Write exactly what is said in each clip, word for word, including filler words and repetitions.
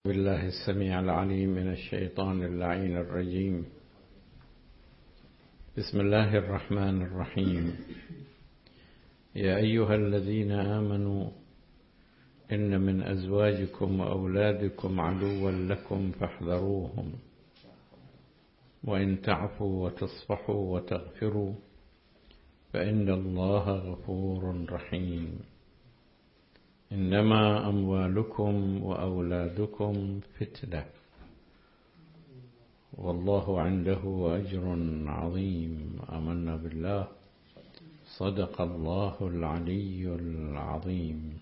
بالله السميع العليم من الشيطان اللعين الرجيم. بسم الله الرحمن الرحيم. يا أيها الذين آمنوا إن من أزواجكم وأولادكم عدوا لكم فاحذروهم وإن تعفوا وتصفحوا وتغفروا فإن الله غفور رحيم. إنما أموالكم وأولادكم فتنة والله عنده أجر عظيم. آمنا بالله. صدق الله العلي العظيم.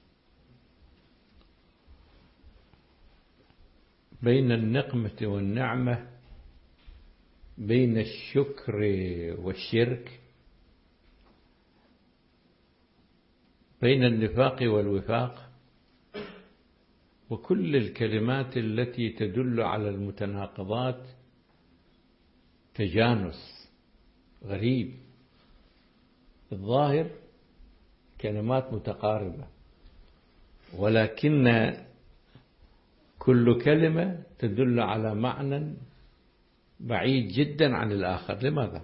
بين النقمة والنعمة، بين الشكر والشرك، بين النفاق والوفاق، وكل الكلمات التي تدل على المتناقضات تجانس غريب. الظاهر كلمات متقاربة، ولكن كل كلمة تدل على معنى بعيد جدا عن الآخر. لماذا؟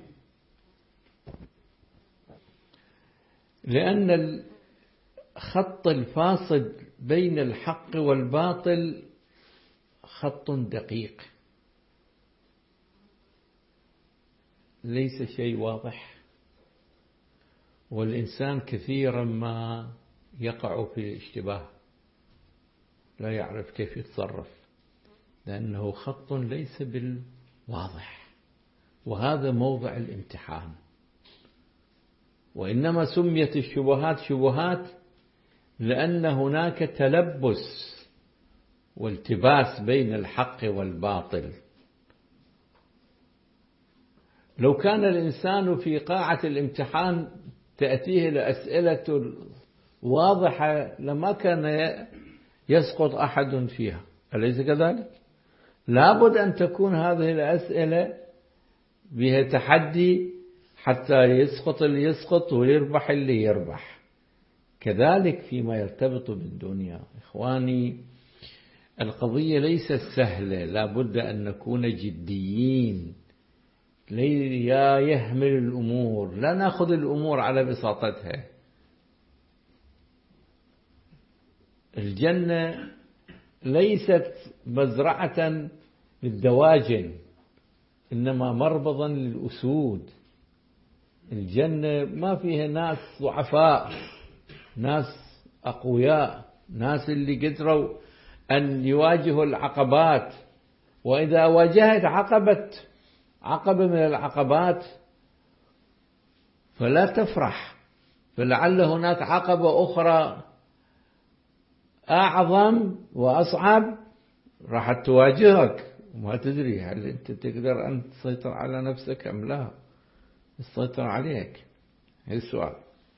لأن الخط الفاصل بين الحق والباطل خط دقيق، ليس شيء واضح، والإنسان كثيرا ما يقع في اشتباه، لا يعرف كيف يتصرف، لأنه خط ليس بالواضح، وهذا موضع الامتحان. وإنما سميت الشبهات شبهات لأن هناك تلبس والتباس بين الحق والباطل. لو كان الإنسان في قاعة الامتحان تأتيه الأسئلة واضحة لما كان يسقط أحد فيها، أليس كذلك؟ لابد أن تكون هذه الأسئلة بها تحدي حتى يسقط اللي يسقط ويربح اللي يربح. كذلك فيما يرتبط بالدنيا. إخواني، القضية ليست سهلة، لابد أن نكون جديين، لا يهمل الأمور، لا نأخذ الأمور على بساطتها. الجنة ليست مزرعة للدواجن، إنما مربضا للأسود. الجنة ما فيها ناس ضعفاء، ناس أقوياء، ناس اللي قدروا أن يواجهوا العقبات. وإذا واجهت عقبة عقبة من العقبات فلا تفرح، فلعل هناك عقبة أخرى أعظم وأصعب راح تواجهك، وما تدري هل أنت تقدر أن تسيطر على نفسك أم لا تسيطر عليك. هذا السؤال.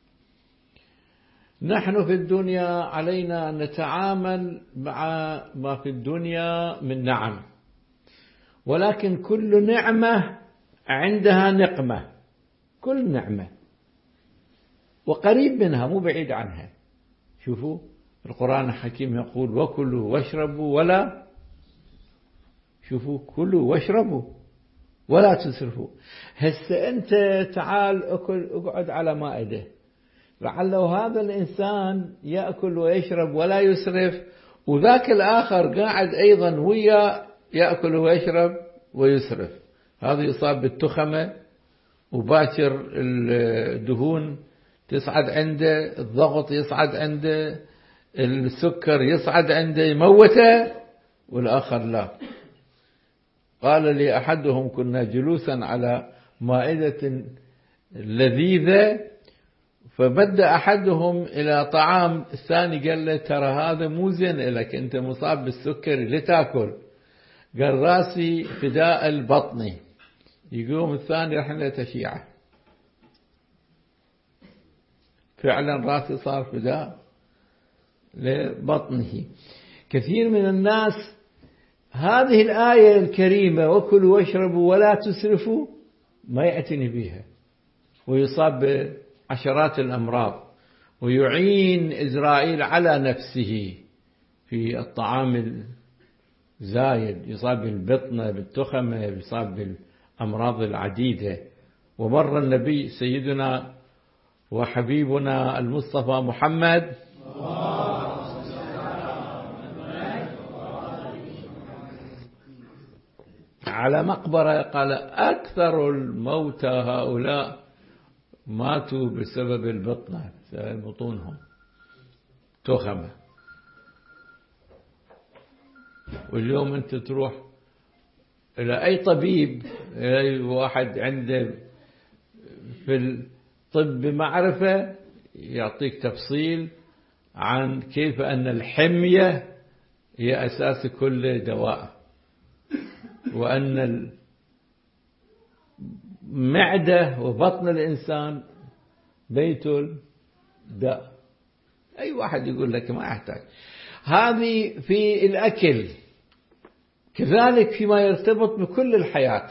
نحن في الدنيا علينا أن نتعامل مع ما في الدنيا من نعم، ولكن كل نعمة عندها نقمة، كل نعمة وقريب منها مو بعيد عنها. شوفوا القرآن الحكيم يقول وكلوا واشربوا ولا شوفوا كلوا واشربوا ولا تسرفوا. هسه أنت تعال أكل، اقعد على مائدة، لعله هذا الإنسان يأكل ويشرب ولا يسرف، وذاك الآخر قاعد أيضا ويا يأكل ويشرب ويسرف. هذا يصاب بالتخمة، وباكر الدهون تصعد عنده، الضغط يصعد عنده، السكر يصعد عنده يموته، والآخر لا. قال لي أحدهم كنا جلوسا على مائدة لذيذة، فبدأ أحدهم إلى طعام، الثاني قال له ترى هذا مو زين لك، أنت مصاب بالسكر لتأكل. قال راسي فداء البطني. يقوم الثاني رحنا تشيعه، فعلا راسي صار فداء لبطنه. كثير من الناس هذه الآية الكريمة وكلوا واشربوا ولا تسرفوا ما يعتني بها، ويصاب بعشرات الأمراض، ويعين إسرائيل على نفسه في الطعام زايد، يصاب بالبطنة بالتخمة، يصاب بالأمراض العديدة. ومر النبي سيدنا وحبيبنا المصطفى محمد على مقبرة قال أكثر الموتى هؤلاء ماتوا بسبب البطنة، بسبب بطونهم تخمة. واليوم أنت تروح إلى أي طبيب، أي واحد عنده في الطب معرفة، يعطيك تفصيل عن كيف أن الحمية هي أساس كل دواء، وأن المعدة وبطن الإنسان بيت الداء. أي واحد يقول لك ما يحتاج. هذه في الأكل، كذلك فيما يرتبط بكل الحياة.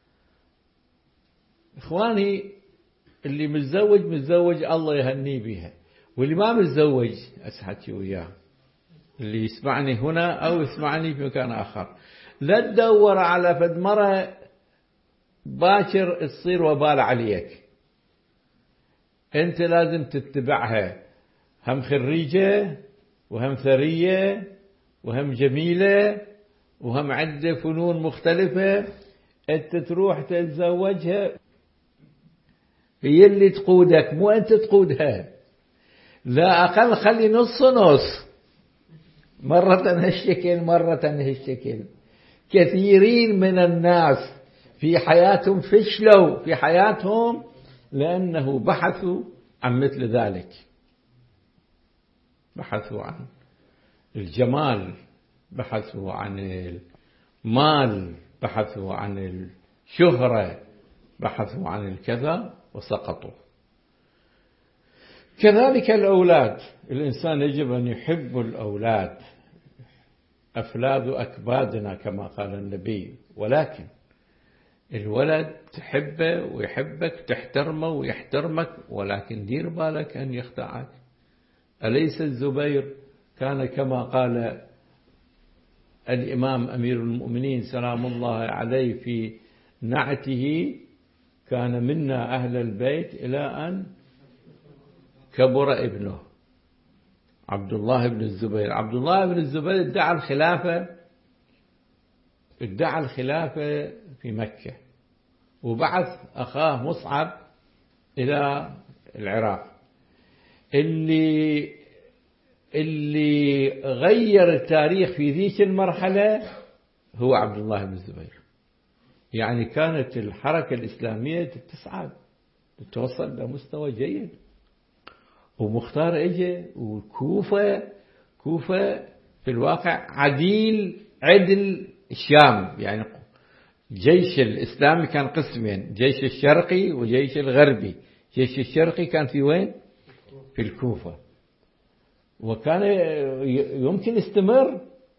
إخواني، اللي متزوج متزوج الله يهنيه بها، واللي ما متزوج أسحكي وياه، اللي يسمعني هنا أو يسمعني في مكان آخر، لا تدور على فد مرة باكر تصير وبال عليك. أنت لازم تتبعها، هم خريجة وهم ثرية وهم جميلة وهم عندها فنون مختلفة. أنت تروح تتزوجها، هي اللي تقودك مو أنت تقودها. لا أقل خلي نص نص، مرة هالشكل مرة هالشكل. كثيرين من الناس في حياتهم فشلوا في حياتهم لأنه بحثوا عن مثل ذلك، بحثوا عن الجمال، بحثوا عن المال، بحثوا عن الشهرة، بحثوا عن الكذا وسقطوا. كذلك الأولاد، الإنسان يجب أن يحب الأولاد، أفلاد أكبادنا كما قال النبي. ولكن الولد تحبه ويحبك، تحترمه ويحترمك، ولكن دير بالك أن يخدعك. أليس الزبير كان كما قال الإمام أمير المؤمنين سلام الله عليه في نعته: كان منا أهل البيت إلى أن كبر ابنه عبد الله بن الزبير. عبد الله بن الزبير ادعى الخلافة، ادعى الخلافة في مكة، وبعث أخاه مصعب إلى العراق. اللي اللي غير التاريخ في ذيك المرحلة هو عبد الله بن الزبير. يعني كانت الحركة الإسلامية تصعد، توصل لمستوى جيد. ومختار اجى، وكوفة كوفة في الواقع عديل عدل الشام. يعني جيش الإسلامي كان قسمين، جيش الشرقي وجيش الغربي. جيش الشرقي كان في وين؟ في الكوفة، وكان يمكن يستمر.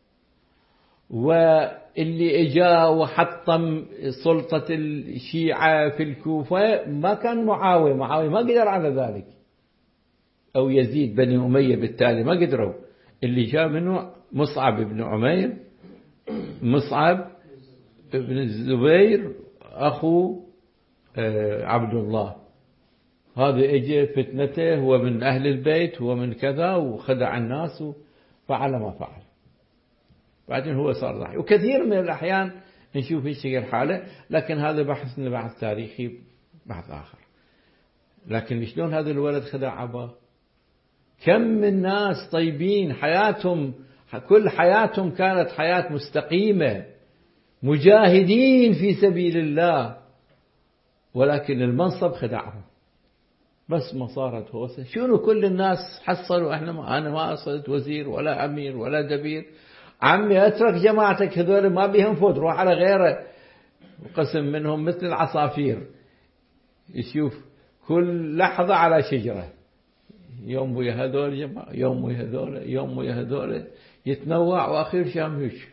واللي اجا وحطم سلطة الشيعة في الكوفة ما كان معاوية. معاوية ما قدر على ذلك، أو يزيد بني أمية بالتالي ما قدروا. اللي جاء منه مصعب بن عمير، مصعب بن الزبير أخو عبد الله. هذا اجى فتنته، هو من أهل البيت، هو من كذا، وخدع الناس وفعل ما فعل. بعدين هو صار ضحية. وكثير من الأحيان نشوف هالشيء الحالة، لكن هذا بحثنا بحث تاريخي، بحث آخر. لكن شلون هذا الولد خدع أباه؟ كم من ناس طيبين حياتهم، كل حياتهم كانت حياة مستقيمة، مجاهدين في سبيل الله، ولكن المنصب خدعهم. بس ما صارت هوسة. شنو كل الناس حصلوا؟ احنا ما انا ما صرت وزير ولا امير ولا دبير. عمي اترك جماعتك هذول ما بيهم فوت، روح على غيره. وقسم منهم مثل العصافير، يشوف كل لحظة على شجرة، يوم ويا هذول جماعة، يوم ويا هذول، يوم ويا هذول، يتنوع وأخير شامهش.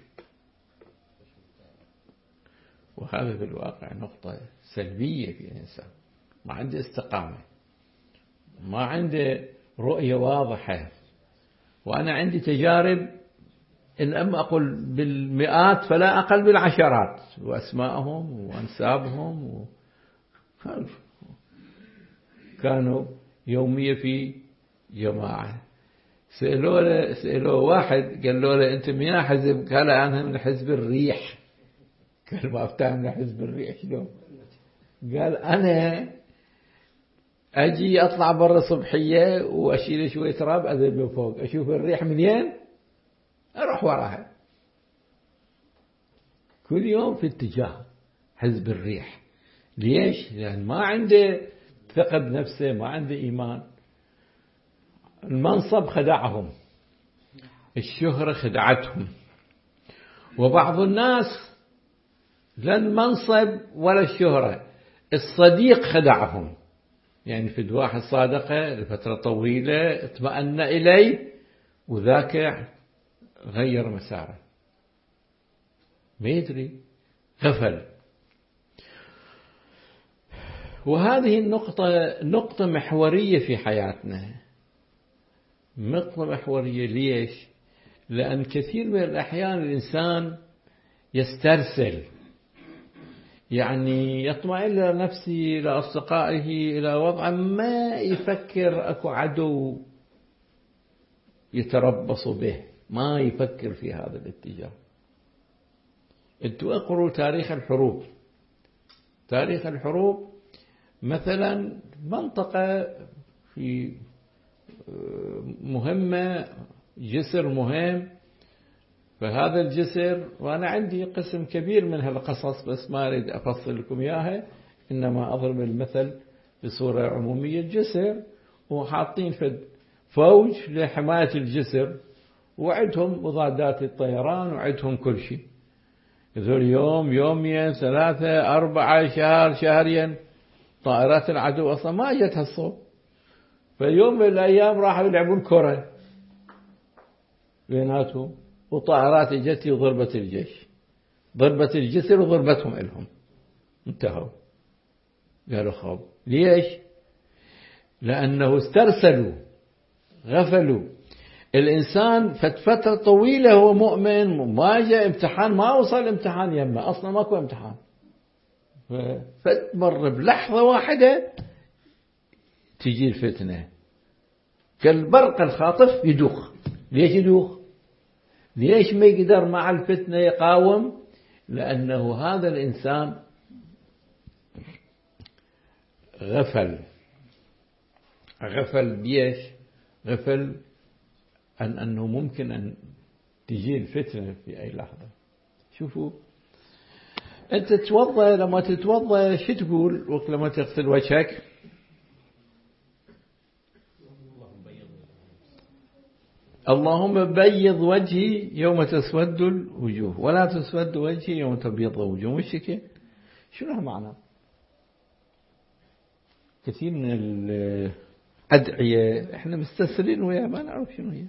وهذا في الواقع نقطة سلبية في الإنسان، ما عنده استقامة، ما عنده رؤية واضحة. وأنا عندي تجارب إن أما أقول بالمئات فلا أقل بالعشرات، وأسماءهم وأنسابهم و... كانوا يومية في جماعة. سألوا له سألوا واحد قال له أنت من حزب؟ قال أنا من حزب الريح. قال ما أفتهم من حزب الريح شلون؟ قال أنا أجي أطلع برا صبحية وأشيل شوية تراب أذهب فوق أشوف الريح منين أروح وراها. كل يوم في اتجاه حزب الريح. ليش؟ لأن ما عنده ثقة بنفسه، ما عنده إيمان. المنصب خدعهم، الشهرة خدعتهم، وبعض الناس لا المنصب ولا الشهرة، الصديق خدعهم. يعني في واحد صادقه لفترة طويلة اطمأن إليه وذاك غير مساره، ما يدري، غفل. وهذه النقطة نقطة محورية في حياتنا، نقطة محورية. ليش؟ لأن كثير من الأحيان الإنسان يسترسل، يعني يطمئن إلى نفسه، إلى أصدقائه، إلى وضعه، ما يفكر أكو عدو يتربص به، ما يفكر في هذا الاتجاه. انتوا اقروا تاريخ الحروب. تاريخ الحروب مثلا منطقة في مهمة، جسر مهم، فهذا الجسر، وأنا عندي قسم كبير من هالقصص بس ما أريد أفصل لكم إياها، إنما أضرب المثل بصورة عمومية. الجسر وحاطين فد فوج لحماية الجسر، وعدهم مضادات الطيران وعدهم كل شيء. يقول يوم يومين ثلاثة أربعة شهر شهرين طائرات العدو أصلا ما جت هالصوب. فيوم من الأيام راحوا يلعبون كرة بيناتهم، وطائرات جت وضربت الجيش، ضربت الجسر وضربتهم إلهم، انتهوا. قالوا خاب. ليش؟ لأنه استرسلوا، غفلوا. الإنسان فترة طويلة هو مؤمن، ما جاء امتحان، ما وصل امتحان يمه، أصلا ماكو امتحان، فتمر بلحظة واحدة تجي الفتنة كالبرق الخاطف يدوخ. ليش يدوخ؟ ليش ما يقدر مع الفتنة يقاوم؟ لأنه هذا الإنسان غفل. غفل بيش؟ غفل أن أنه ممكن أن تجي الفتنة في أي لحظة. شوفوا أنت تتوضأ، لما تتوضأ شو تقول وقت لما تغسل وجهك؟ اللهم بيض وجهي يوم تسود الوجوه ولا تسود وجهي يوم تبيض الوجوه. مش كده؟ شنو معنى؟ كثير من الأدعية احنا مستسلين ويا ما نعرف شنو هي.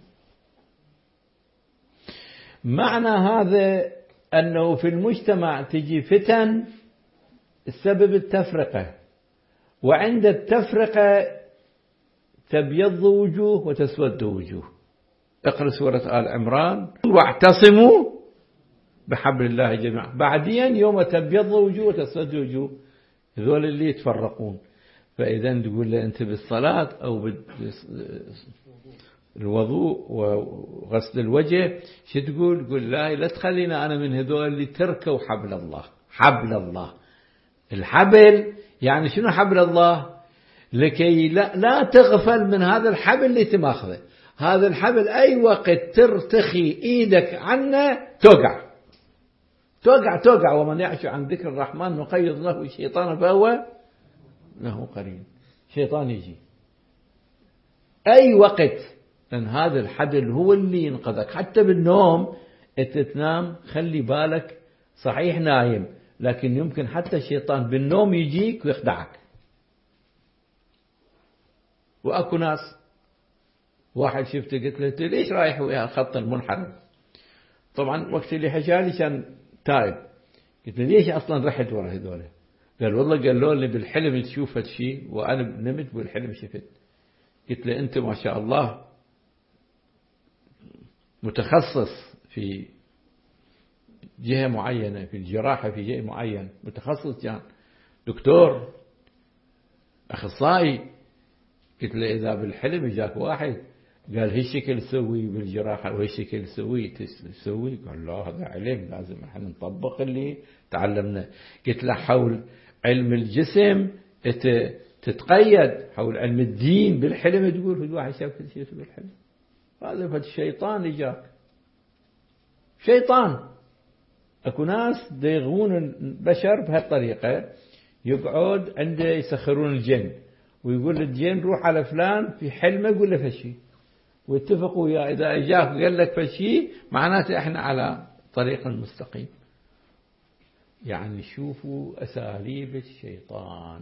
معنى هذا أنه في المجتمع تجي فتن السبب التفرقة، وعند التفرقة تبيض وجوه وتسود وجوه. اقرأ سورة آل عمران واعتصموا بحبل الله جميعا. بعدين يوم تبيض وجوه وتسود وجوه، هذول اللي يتفرقون. فإذا تقول له أنت بالصلاة أو بالوضوء وغسل الوجه شو تقول؟ تقول لا لا تخلينا أنا من هذول اللي تركوا حبل الله. حبل الله، الحبل يعني شنو حبل الله؟ لكي لا, لا تغفل من هذا الحبل اللي تماخذه. هذا الحبل أي وقت ترتخي إيدك عنه توقع توقع توقع. ومن يعش عن ذكر الرحمن نقيض له الشيطان فهو له قرين. شيطان يجي أي وقت، لأن هذا الحبل هو اللي ينقذك. حتى بالنوم أنت تنام خلي بالك، صحيح نايم، لكن يمكن حتى الشيطان بالنوم يجيك ويخدعك. وأكو ناس، واحد شفته قلت له ليش رايح ويا خط المنحرف؟ طبعا وقت اللي حكالي كان تايب. قلت له ليش أصلا رحت ورا هذول؟ قال والله قالوا لي بالحلم تشوف هالشيء، وأنا نمت بالحلم شفت. قلت له أنت ما شاء الله متخصص في جهة معينة، في الجراحة في جهة معينة، متخصص كان دكتور أخصائي. قلت له إذا بالحلم جاك واحد قال هالشكل سوي بالجراحة وهالشكل سوي تسوي، قال لا هذا علم لازم احنا نطبق اللي تعلمنا. قلت له حول علم الجسم تتقيد، حول علم الدين بالحلم تقول في واحد شاف كل شيء بالحلم. هذا فالشيطان اللي جاك شيطان. اكو ناس يغون البشر بهالطريقة، يقعد عنده يسخرون الجن ويقول للجن روح على فلان في حلمه يقول له فشي، واتفقوا يا إذا إجاك قال لك فشي معناته إحنا على طريق المستقيم. يعني شوفوا أساليب الشيطان.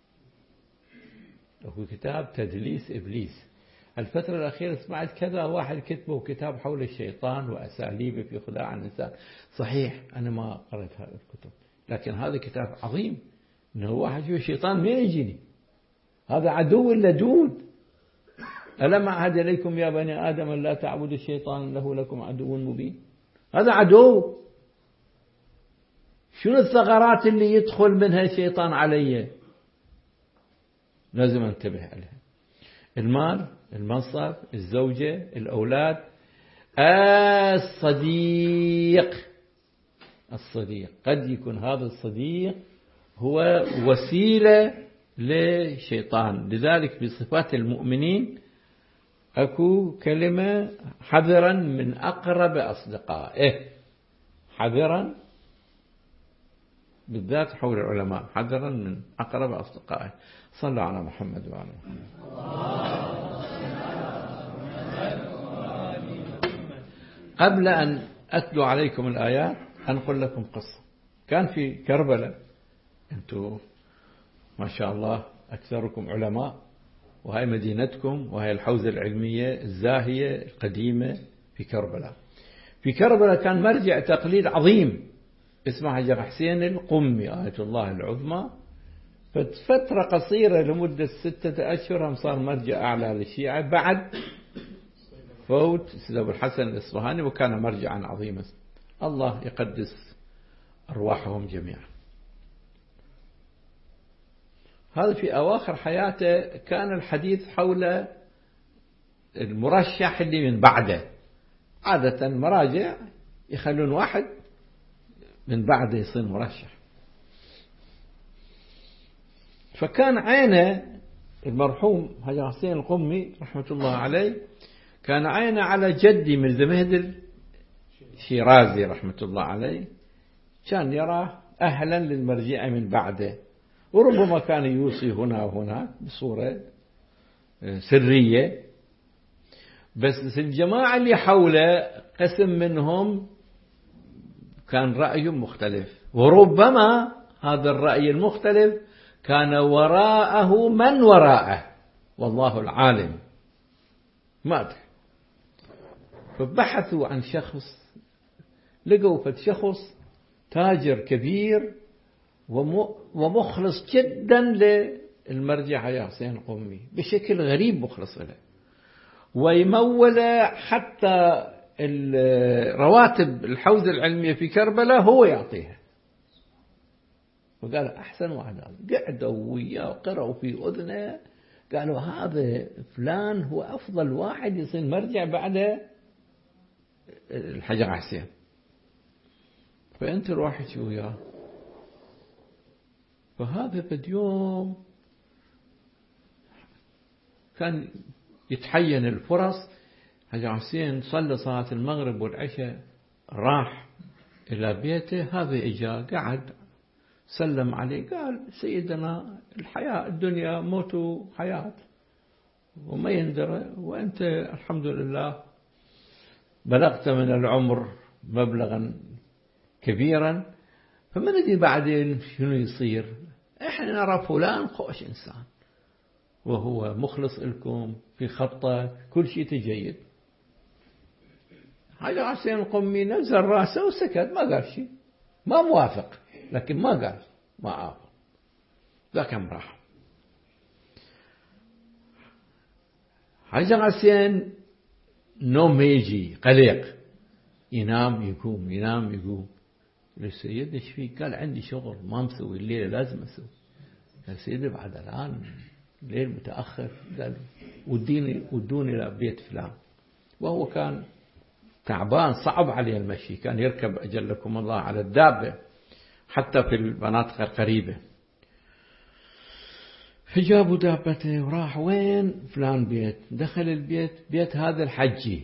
هو كتاب تدليس إبليس. الفترة الأخيرة سمعت كذا واحد كتبه كتاب حول الشيطان وأساليبه في خداع النساء. صحيح أنا ما قرأت هذا الكتب، لكن هذا كتاب عظيم. إنه واحد يقول الشيطان مين يجيني، هذا عدو لدود. ألم أعهد إليكم يا بني آدم لا تعبدوا الشيطان إنه لكم عدو مبين. هذا عدو. شنو الثغرات اللي يدخل منها الشيطان علي؟ لازم انتبه عليها. المال، المنصب، الزوجة، الأولاد، الصديق. الصديق قد يكون هذا الصديق هو وسيلة للشيطان. لذلك بصفات المؤمنين أكو كلمة حذرا من أقرب أصدقائه. حذرا بالذات حول العلماء، حذرا من أقرب أصدقائه. صلوا على محمد وعلى محمد. قبل أن أتلو عليكم الآيات أنقل لكم قصة. كان في كربلاء، أنتم ما شاء الله أكثركم علماء، وهي مدينتكم وهي الحوزة العلمية الزاهية القديمة في كربلاء. في كربلاء كان مرجع تقليد عظيم اسمه حجر حسين القمي آية الله العظمى. فترة قصيرة لمدة ستة أشهر صار مرجع أعلى للشيعة بعد فوت سيد أبو الحسن الإصفهاني، وكان مرجعا عظيما. الله يقدس أرواحهم جميعا. هذا في أواخر حياته كان الحديث حول المرشح اللي من بعده. عادة المراجع يخلون واحد من بعده يصير مرشح. فكان عينه المرحوم حجر حسين القمي رحمة الله عليه، كان عينه على جدي من زمهد الشيرازي رحمة الله عليه، كان يراه أهلا للمرجع من بعده، وربما كان يوصي هنا وهنا بصورة سرية. بس الجماعة اللي حوله قسم منهم كان رأيهم مختلف، وربما هذا الرأي المختلف كان وراءه من وراءه والله العالم ما أدري. فبحثوا عن شخص، لقوا فد شخص تاجر كبير ومخلص جدا للمرجع حجر حسين القمي بشكل غريب، مخلص له ويمول حتى رواتب الحوزة العلمية في كربلاء هو يعطيها. وقال أحسن واحد. قعدوا وياه وقرأوا في أذنه، قالوا هذا فلان هو أفضل واحد يصير مرجع بعد الحجر حسين. فأنت روح شو وياه. فهذا في يوم كان يتحين الفرص. حجر حسين صلى صلاة المغرب والعشاء، راح إلى بيته. هذا إجا قعد سلم عليه، قال سيدنا الحياة الدنيا موت وحياة وما يندرى، وأنت الحمد لله بلغت من العمر مبلغا كبيرا، فما ندري بعدين شنو يصير. احنا نرى فلان خوش إنسان وهو مخلص لكم في خطة كل شيء تجيد. حجر حسين القمي نزل راسه وسكت، ما قال شيء، ما موافق، لكن ما قال ما عارف. ذاك راح. حجر حسين نوم يجي قلق، ينام يقوم ينام يقوم. السيد ايش فيك؟ قال عندي شغل ما مسوي الليلة لازم اسوي. قال سيدي بعد الآن الليل متأخر. قال وديني ودوني لبيت فلان. وهو كان تعبان صعب عليه المشي، كان يركب أجلكم الله على الدابة حتى في المناطق القريبة. فجابوا دابته وراح وين؟ فلان بيت. دخل البيت، بيت هذا الحجي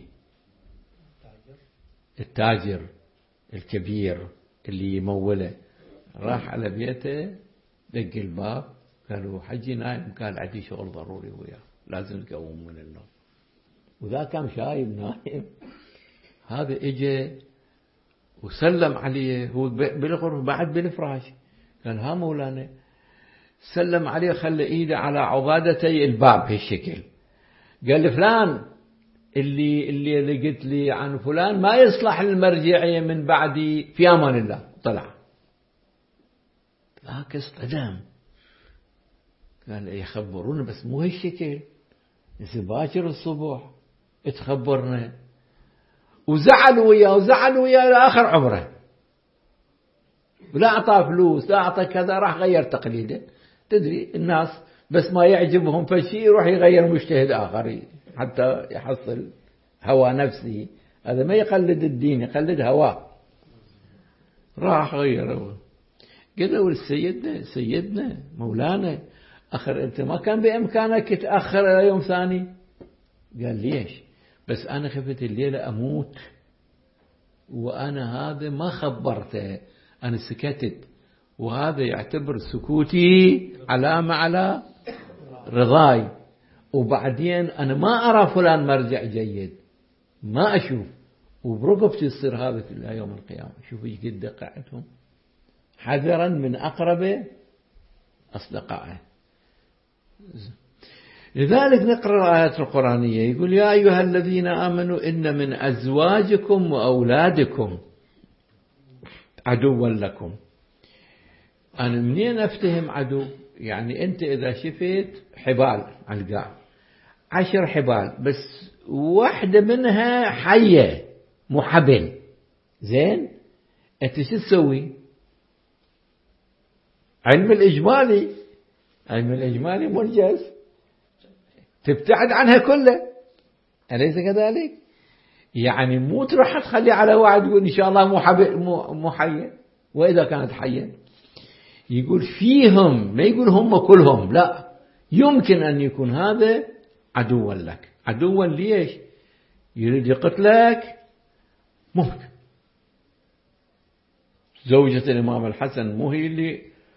التاجر الكبير اللي يموله. راح على بيته، دق الباب، قالوا حجي نايم. قال عندي شغل ضروري وياه لازم نقوم من النوم. وذا كان شايب نايم. هذا اجى وسلم عليه، هو بالغرفة بعد بالفراش. قال ها مولانا. سلم عليه، خلى ايده على عضادتي الباب هالشكل. قال فلان اللي اللي اللي قلت لي عن فلان ما يصلح للمرجعية من بعدي، في امان الله. طلع ذاك اصطدم. قال يخبرون بس مو هالشكل، باكر الصبح تخبرنا. وزعل وياه وزعل وياه لآخر عمره، ولا أعطاه فلوس لا أعطاه كذا. راح غير تقليده. تدري الناس بس ما يعجبهم فشي يروح يغير مجتهد آخر حتى يحصل هوى نفسه. هذا ما يقلد الدين، يقلد هواه. راح غيره. قالوا لسيدنا سيدنا مولانا أخر أنت ما كان بإمكانك تأخر إلى يوم ثاني؟ قال ليش؟ بس أنا خفت الليلة أموت، وأنا هذا ما خبرته، أنا سكتت، وهذا يعتبر سكوتي علامة على رضاي. وبعدين أنا ما أرى فلان مرجع جيد، ما أشوف، وبرقبتي يصير هذا في يوم القيامة. شوفوا ايش قد دقعتهم، حذرا من أقرب أصدقائه. لذلك نقرأ الآيات القرآنية يقول يا أيها الذين آمنوا إن من أزواجكم وأولادكم عدوا لكم. أنا منين أفتهم عدو؟ يعني أنت إذا شفت حبال علقاء عشر حبال بس واحدة منها حية مو حبل، زين أنت شو تسوي؟ علم الإجمالي علم الإجمالي منجز، تبتعد عنها كلها، أليس كذلك؟ يعني مو تروح تخلي على واحد يقول إن شاء الله مو حبل مو حية، وإذا كانت حية يقول فيهم، ما يقول هم كلهم، لا، يمكن أن يكون هذا عدوا لك. عدوا ليش؟ يريد يقتلك، ممكن. زوجة الإمام الحسن مو هي اللي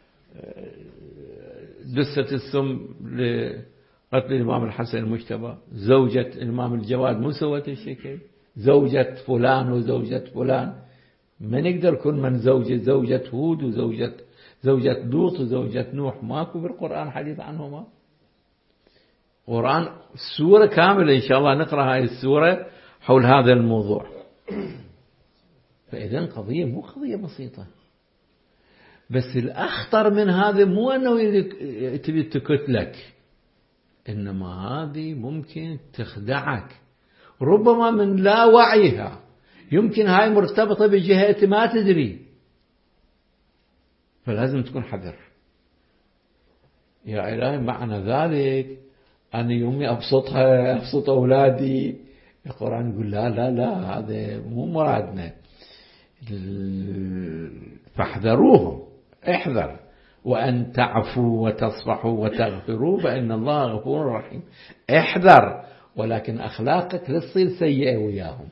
دست السم لقتل الإمام الحسن المجتبى؟ زوجة الإمام الجواد مو سوت الشكل؟ زوجة فلان وزوجة فلان، ما نقدر كل من زوجة زوجة هود وزوجة زوجة لوط وزوجة نوح، ماكو بالقرآن حديث عنهما. قرآن سورة كاملة إن شاء الله نقرأ هاي السورة حول هذا الموضوع. فإذن قضية مو قضية بسيطة. بس الأخطر من هذا مو أنه تبي تقتلك، إنما هذه ممكن تخدعك ربما من لا وعيها. يمكن هاي مرتبطة بجهة ما تدري، فلازم تكون حذر. يا إلهي معنى ذلك أن يومي أبسطها أبسط أولادي. القرآن يقول لا لا لا، هذا مو مرادنا. فاحذروهم، احذر، وأن تعفوا وتصفحوا وتغفروا فإن الله غفور رحيم. احذر، ولكن أخلاقك لا تصير سيئة وياهم.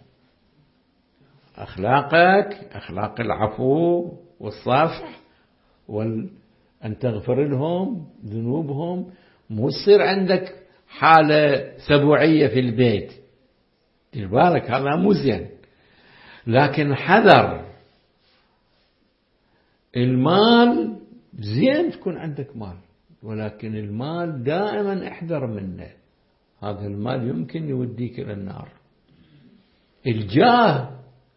أخلاقك أخلاق العفو والصفح وأن تغفر لهم ذنوبهم، مو تصير عندك حالة سبوعية في البيت. دير بالك هذا مو زين. لكن حذر، المال زين تكون عندك مال، ولكن المال دائما احذر منه. هذا المال يمكن يوديك إلى النار. الجاه،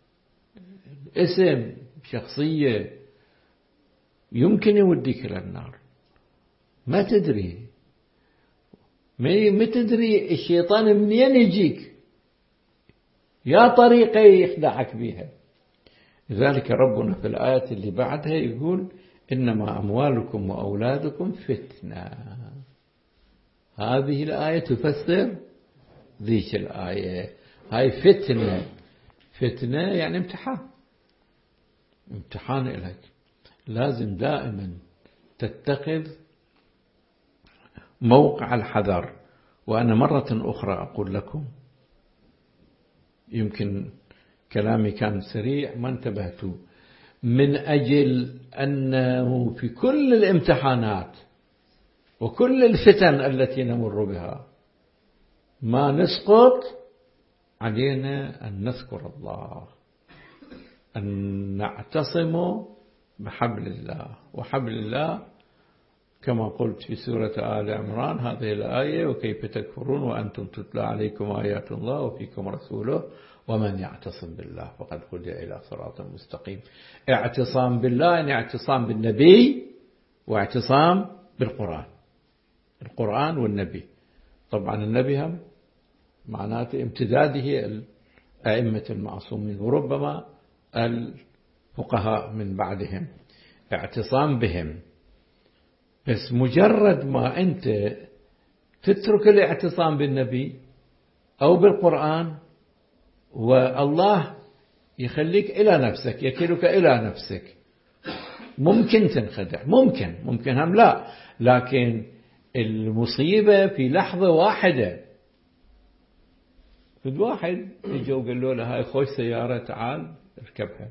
اسم، شخصية، يمكن يوديك إلى النار. ما تدري ما تدري الشيطان منين يجيك يا طريقة يخدعك بها. لذلك ربنا في الآية اللي بعدها يقول إنما أموالكم وأولادكم فتنة. هذه الآية تفسر ذيك الآية. هاي فتنة. فتنة يعني امتحان، امتحان لك. لازم دائما تتخذ موقع الحذر. وأنا مرة أخرى أقول لكم، يمكن كلامي كان سريع ما انتبهتوا، من أجل أنه في كل الامتحانات وكل الفتن التي نمر بها ما نسقط، علينا أن نذكر الله، أن نعتصم بحبل الله. وحبل الله كما قلت في سورة آل عمران هذه الآية: وكيف تكفرون وأنتم تتلى عليكم آيات الله وفيكم رسوله ومن يعتصم بالله فقد هدي إلى صراط مستقيم. اعتصام بالله يعني اعتصام بالنبي واعتصام بالقرآن. القرآن والنبي، طبعا النبي هم معناته امتداده الأئمة المعصومين وربما الفقهاء من بعدهم، اعتصام بهم. بس مجرد ما أنت تترك الاعتصام بالنبي أو بالقرآن والله يخليك إلى نفسك، يكلك إلى نفسك، ممكن تنخدع، ممكن ممكن هم لا، لكن المصيبة في لحظة واحدة. فد واحد يجي وقال له هاي خوش سيارة تعال اركبها،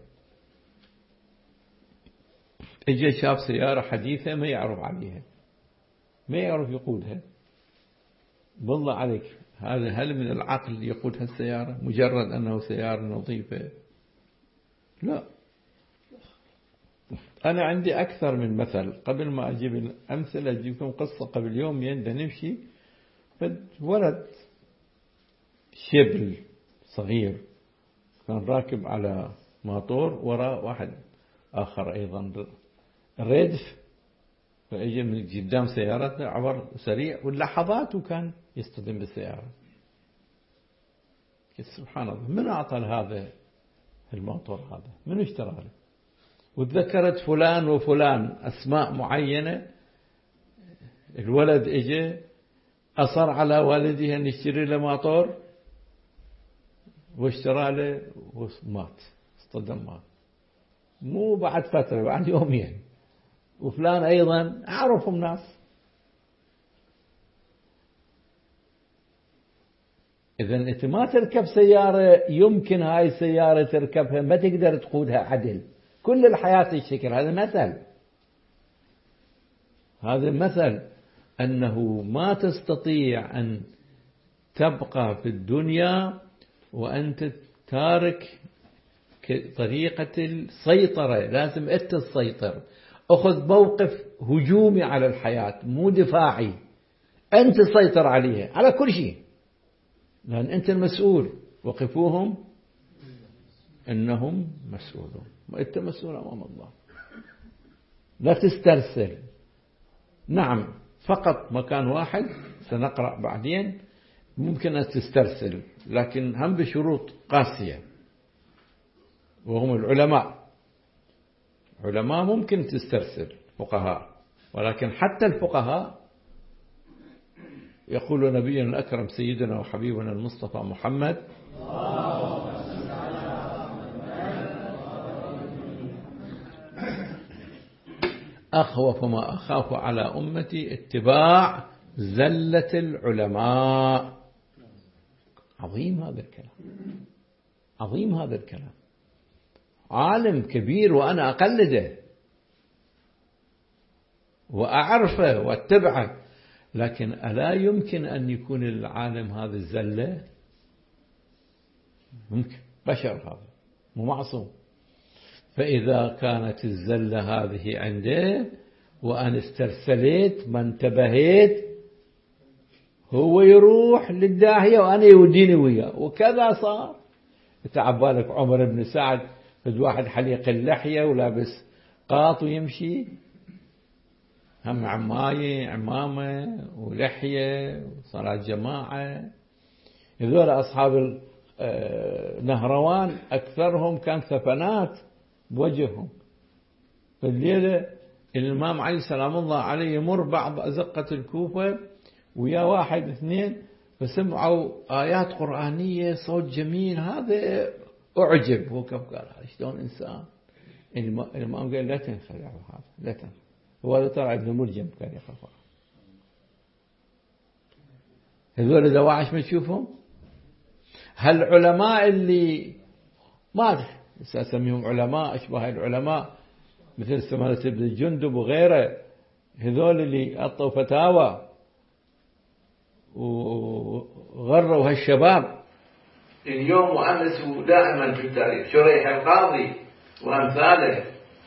اجى شاف سيارة حديثة ما يعرف عليها، ما يعرف يقودها، بالله عليك هذا هل من العقل يقود هالسيارة مجرد أنه سيارة نظيفة؟ لا. أنا عندي أكثر من مثل، قبل ما أجيب الأمثلة أجيبكم قصة. قبل يومين نمشي ولد شبل صغير كان راكب على ماطور وراء واحد آخر أيضا ردف، فأجي من قدام سيارته عبر سريع واللحظات وكان يصطدم بالسيارة. سبحان الله، من أعطى هذا الموتور؟ هذا من اشترى له؟ وتذكرت فلان وفلان أسماء معينة. الولد اجى أصر على والده أن يشتري له موتور واشترى له ومات، اصطدم مات. مو بعد فترة، بعد يومين. وفلان أيضا أعرفهم ناس. إذا أنت ما تركب سيارة يمكن هاي السيارة تركبها ما تقدر تقودها عدل كل الحياة الشكل. هذا مثل، هذا مثل أنه ما تستطيع أن تبقى في الدنيا وأنت تارك طريقة السيطرة. لازم أنت تسيطر، أخذ موقف هجومي على الحياة مو دفاعي. أنت تسيطر عليها على كل شيء، لأن أنت المسؤول. وقفوهم إنهم مسؤولون، وأنت مسؤول أمام الله. لا تسترسل. نعم، فقط مكان واحد سنقرأ بعدين ممكن أن تسترسل، لكن هم بشروط قاسية، وهم العلماء. علماء ممكن تسترسل، فقهاء، ولكن حتى الفقهاء يقول نبينا الأكرم سيدنا وحبيبنا المصطفى محمد: أخوف ما أخاف على أمتي اتباع زلة العلماء. عظيم هذا الكلام، عظيم هذا الكلام. عالم كبير وأنا أقلده وأعرفه وأتبعه، لكن ألا يمكن أن يكون العالم هذا الزلة؟ ممكن، بشر هذا مو معصوم. فإذا كانت الزلة هذه عنده وأنا استرسلت ما انتبهت، هو يروح للداهية وأنا يوديني وياه، وكذا صار. تعبالك عمر بن سعد فد واحد حليق اللحية ولابس قاط ويمشي، هم عماية عمامة ولحية وصلاة جماعة. هذول أصحاب نهروان أكثرهم كان ثفنات بوجههم. في الليلة الإمام علي سلام الله عليه يمر بعض أزقة الكوفة ويا واحد اثنين فسمعوا آيات قرآنية صوت جميل، هذا أعجب. هو كيف قال شلون إنسان؟ الإمام قال لا تنخدع هذا، لا تنخدع، هو هذا ترى ابن ملجم كان يخاف. هذول دواعش ما تشوفهم؟ هالعلماء اللي ما أدري أسميهم علماء أشبه العلماء مثل سمرة بن الجندب وغيره، هذول اللي أعطوا فتاوى وغروا هالشباب اليوم وأنسوا دائما في التاريخ، شريح القاضي وأمثاله،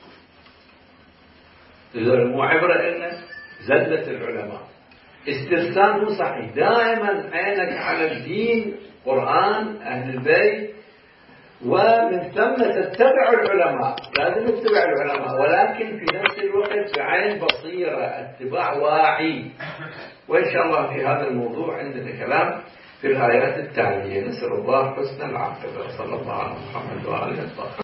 هذول مو عبرة إن زلة العلماء. استرسال مو صحيح، دائما عينك على الدين، قرآن، أهل البيت، ومن ثم تتبع العلماء، لازم تتبع العلماء، ولكن في نفس الوقت بعين بصيرة، اتباع واعي. وإن شاء الله في هذا الموضوع عندنا كلام في الآيات التالية. نسأل الله حسن العاقبة. صلى الله على محمد وآله الطاهرين.